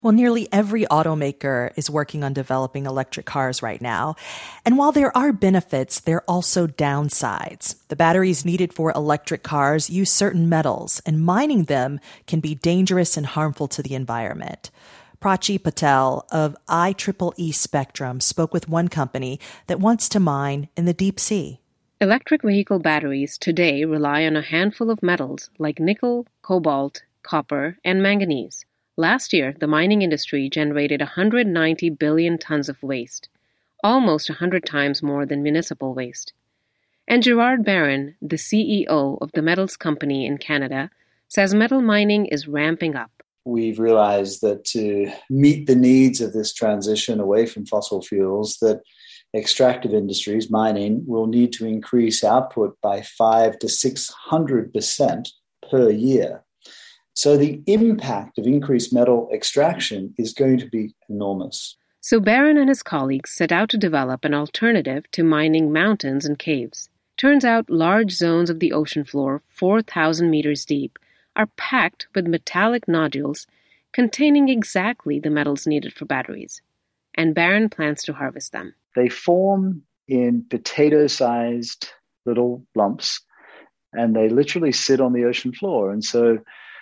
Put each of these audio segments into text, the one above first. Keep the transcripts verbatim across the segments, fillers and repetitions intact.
Well, nearly every automaker is working on developing electric cars right now. And while there are benefits, there are also downsides. The batteries needed for electric cars use certain metals, and mining them can be dangerous and harmful to the environment. Prachi Patel of I triple E Spectrum spoke with one company that wants to mine in the deep sea. Electric vehicle batteries today rely on a handful of metals like nickel, cobalt, copper, and manganese. Last year, the mining industry generated one hundred ninety billion tons of waste, almost one hundred times more than municipal waste. And Gerard Barron, the C E O of the metals company in Canada, says metal mining is ramping up. We've realized that to meet the needs of this transition away from fossil fuels, that extractive industries, mining, will need to increase output by five to six hundred percent per year. So the impact of increased metal extraction is going to be enormous. So Barron and his colleagues set out to develop an alternative to mining mountains and caves. Turns out large zones of the ocean floor, four thousand meters deep, are packed with metallic nodules containing exactly the metals needed for batteries. And Barron plans to harvest them. They form in potato-sized little lumps, and they literally sit on the ocean floor. And so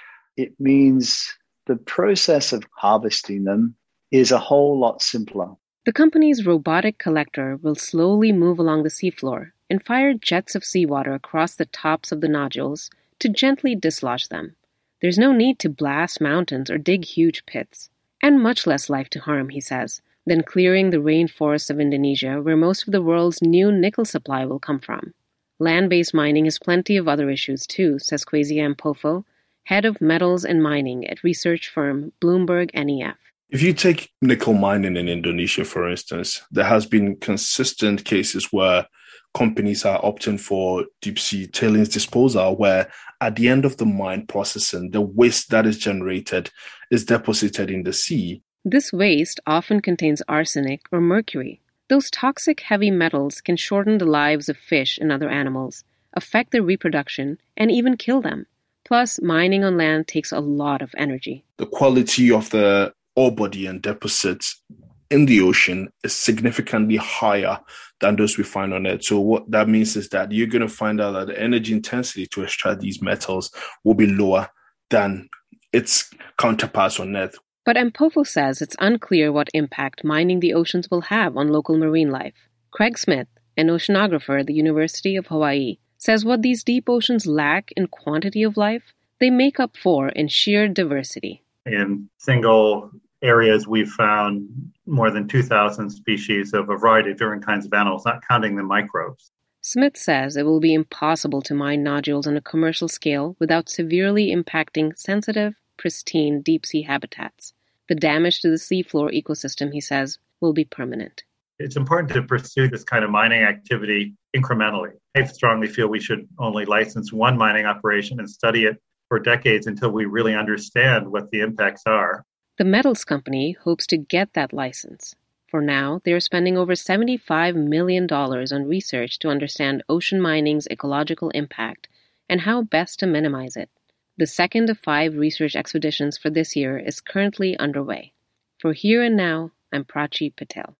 it means the process of harvesting them is a whole lot simpler. The company's robotic collector will slowly move along the seafloor and fire jets of seawater across the tops of the nodules to gently dislodge them. There's no need to blast mountains or dig huge pits, and much less life to harm, he says, than clearing the rainforests of Indonesia, where most of the world's new nickel supply will come from. Land-based mining has plenty of other issues too, says Kwesi Ampofo, head of metals and mining at research firm Bloomberg N E F. If you take nickel mining in Indonesia, for instance, there has been consistent cases where companies are opting for deep sea tailings disposal, where at the end of the mine processing, the waste that is generated is deposited in the sea. This waste often contains arsenic or mercury. Those toxic heavy metals can shorten the lives of fish and other animals, affect their reproduction, and even kill them. Plus, mining on land takes a lot of energy. The quality of the ore body and deposits in the ocean is significantly higher than those we find on Earth. So what that means is that you're going to find out that the energy intensity to extract these metals will be lower than its counterparts on Earth. But Ampofo says it's unclear what impact mining the oceans will have on local marine life. Craig Smith, an oceanographer at the University of Hawaii, says what these deep oceans lack in quantity of life, they make up for in sheer diversity. In single areas, we've found more than two thousand species of a variety of different kinds of animals, not counting the microbes. Smith says it will be impossible to mine nodules on a commercial scale without severely impacting sensitive, pristine deep-sea habitats. The damage to the seafloor ecosystem, he says, will be permanent. It's important to pursue this kind of mining activity incrementally. I strongly feel we should only license one mining operation and study it for decades until we really understand what the impacts are. The metals company hopes to get that license. For now, they are spending over seventy-five million dollars on research to understand ocean mining's ecological impact and how best to minimize it. The second of five research expeditions for this year is currently underway. For Here and Now, I'm Prachi Patel.